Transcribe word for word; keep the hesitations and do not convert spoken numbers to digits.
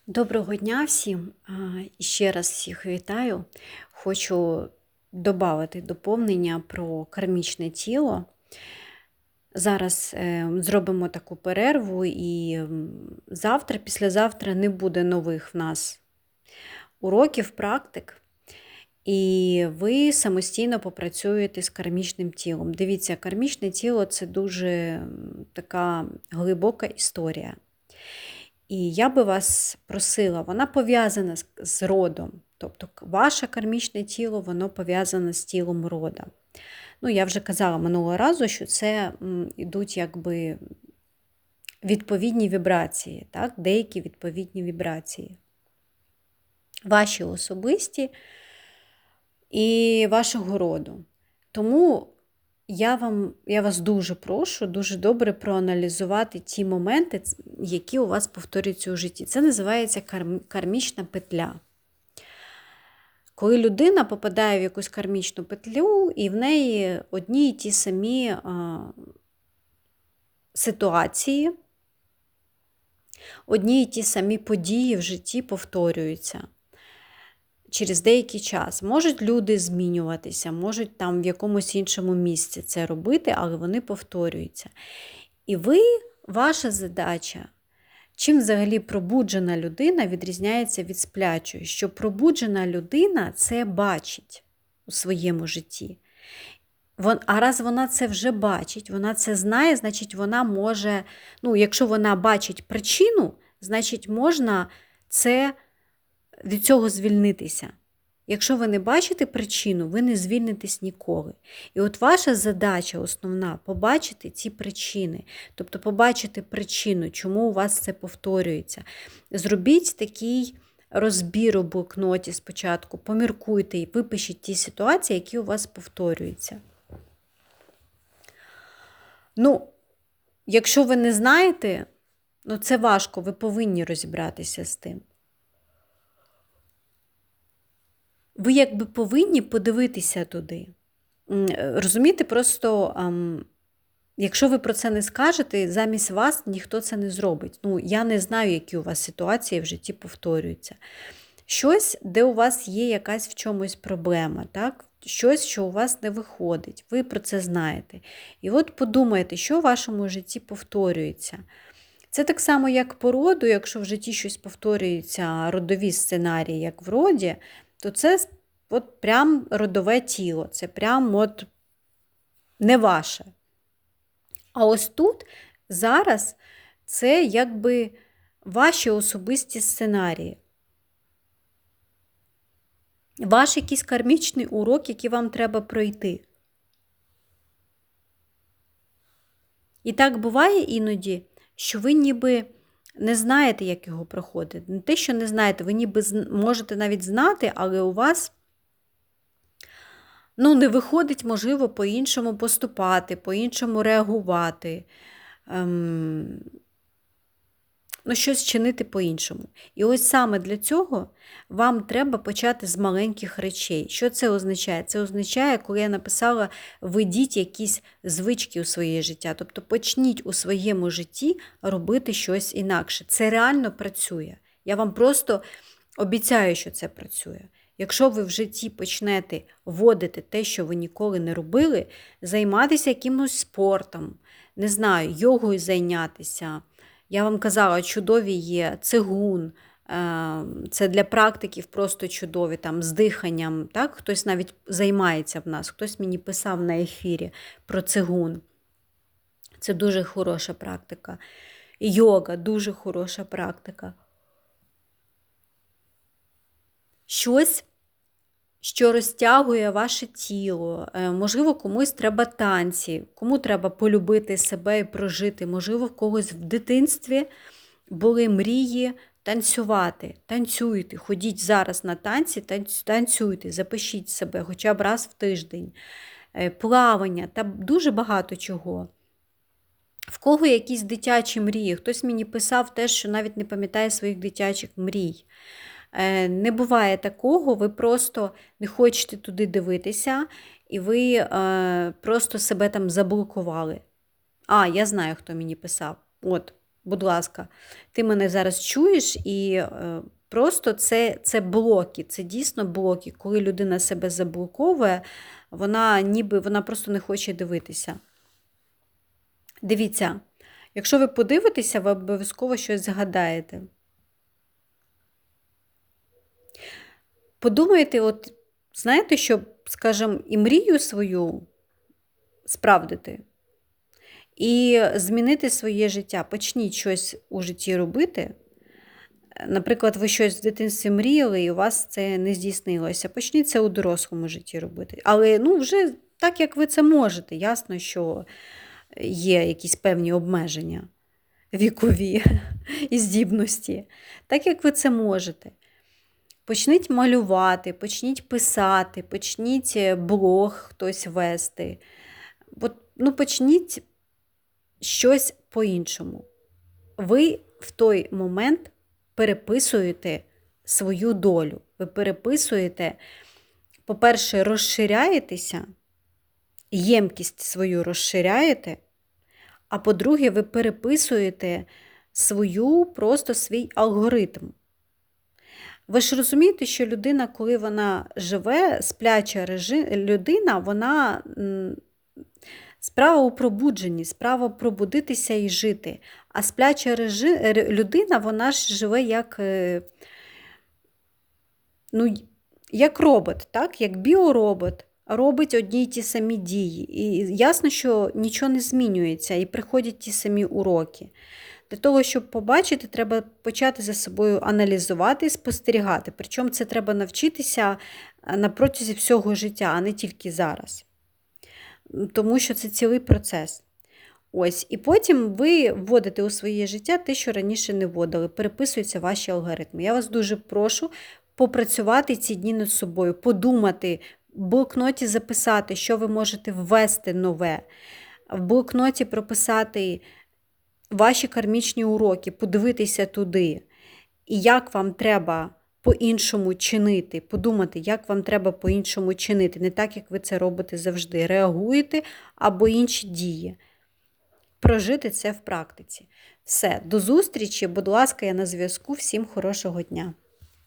Доброго дня всім! А, і ще раз всіх вітаю. Хочу додати доповнення про кармічне тіло. Зараз е, зробимо таку перерву, і м, завтра, післязавтра не буде нових в нас уроків, практик. І ви самостійно попрацюєте з кармічним тілом. Дивіться, кармічне тіло – це дуже м, така глибока історія. І я би вас просила, вона пов'язана з, з родом. Тобто ваше кармічне тіло, воно пов'язане з тілом рода. Ну, я вже казала минулого разу, що це м, ідуть якби відповідні вібрації, так? Деякі відповідні вібрації. Ваші особисті і вашого роду. Тому я, вам, я вас дуже прошу, дуже добре проаналізувати ті моменти, які у вас повторюються у житті. Це називається кармічна петля. Коли людина попадає в якусь кармічну петлю, і в неї одні й ті самі а, ситуації, одні й ті самі події в житті повторюються через деякий час. Можуть люди змінюватися, можуть там в якомусь іншому місці це робити, але вони повторюються. І ви, ваша задача, чим взагалі пробуджена людина відрізняється від сплячої? Що пробуджена людина це бачить у своєму житті. А раз вона це вже бачить, вона це знає, значить вона може, ну, якщо вона бачить причину, значить можна це, від цього звільнитися. Якщо ви не бачите причину, ви не звільнитесь ніколи. І от ваша задача основна – побачити ці причини. Тобто побачити причину, чому у вас це повторюється. Зробіть такий розбір у блокноті спочатку, поміркуйте і випишіть ті ситуації, які у вас повторюються. Ну, якщо ви не знаєте, ну це важко, ви повинні розібратися з тим. Ви якби повинні подивитися туди. Розумієте, просто, ем, якщо ви про це не скажете, замість вас ніхто це не зробить. Ну, я не знаю, які у вас ситуації в житті повторюються. Щось, де у вас є якась в чомусь проблема, так? Щось, що у вас не виходить, ви про це знаєте. І от подумайте, що в вашому житті повторюється. Це так само, як по роду, якщо в житті щось повторюється, родові сценарії, як в роді, то це от прям родове тіло, це прям от не ваше. А ось тут, зараз, це якби ваші особисті сценарії. Ваш якийсь кармічний урок, який вам треба пройти. І так буває іноді, що ви ніби не знаєте, як його проходити. Не те, що не знаєте, ви ніби можете навіть знати, але у вас ну, не виходить, можливо, по-іншому поступати, по-іншому реагувати, ем, ну, щось чинити по-іншому. І ось саме для цього вам треба почати з маленьких речей. Що це означає? Це означає, коли я написала, введіть якісь звички у своє життя. Тобто почніть у своєму житті робити щось інакше. Це реально працює. Я вам просто обіцяю, що це працює. Якщо ви в житті почнете вводити те, що ви ніколи не робили, займатися якимось спортом, не знаю, йогою зайнятися. Я вам казала, чудові є цигун, це для практиків просто чудові, там, з диханням. Так? Хтось навіть займається в нас, хтось мені писав на ефірі про цигун. Це дуже хороша практика. Йога – дуже хороша практика. Щось, що розтягує ваше тіло. Можливо, комусь треба танці, кому треба полюбити себе і прожити. Можливо, в когось в дитинстві були мрії танцювати. Танцюйте, ходіть зараз на танці, танцюйте, запишіть себе хоча б раз в тиждень. Плавання, та дуже багато чого. В кого якісь дитячі мрії? Хтось мені писав теж, що навіть не пам'ятає своїх дитячих мрій. Не буває такого, ви просто не хочете туди дивитися, і ви е, просто себе там заблокували. А, я знаю, хто мені писав. От, будь ласка, ти мене зараз чуєш, і е, просто це, це блоки, це дійсно блоки. Коли людина себе заблоковує, вона ніби вона просто не хоче дивитися. Дивіться, якщо ви подивитеся, ви обов'язково щось згадаєте. Подумайте, от, знаєте, щоб, скажімо, і мрію свою справдити, і змінити своє життя. Почніть щось у житті робити. Наприклад, ви щось в дитинстві мріяли, і у вас це не здійснилося. Почніть це у дорослому житті робити. Але ну, вже так, як ви це можете. Ясно, що є якісь певні обмеження вікові і здібності. Так, як ви це можете. Почніть малювати, почніть писати, почніть блог хтось вести. От, ну, почніть щось по-іншому. Ви в той момент переписуєте свою долю. Ви переписуєте, по-перше, розширяєтеся, ємкість свою розширяєте, а по-друге, ви переписуєте свою, просто свій алгоритм. Ви ж розумієте, що людина, коли вона живе, спляча людина, вона справа у пробудженні, справа пробудитися і жити. А спляча людина, вона ж живе як, ну, як робот, так? Як біоробот, робить одні й ті самі дії. І ясно, що нічого не змінюється, і приходять ті самі уроки. Для того, щоб побачити, треба почати за собою аналізувати і спостерігати. Причому це треба навчитися на протязі всього життя, а не тільки зараз. Тому що це цілий процес. Ось. І потім ви вводите у своє життя те, що раніше не вводили. Переписуються ваші алгоритми. Я вас дуже прошу попрацювати ці дні над собою, подумати, в блокноті записати, що ви можете ввести нове, в блокноті прописати ваші кармічні уроки, подивитися туди. І як вам треба по-іншому чинити, подумати, як вам треба по-іншому чинити. Не так, як ви це робите завжди. Реагуєте або інші дії. Прожити це в практиці. Все, до зустрічі. Будь ласка, я на зв'язку. Всім хорошого дня.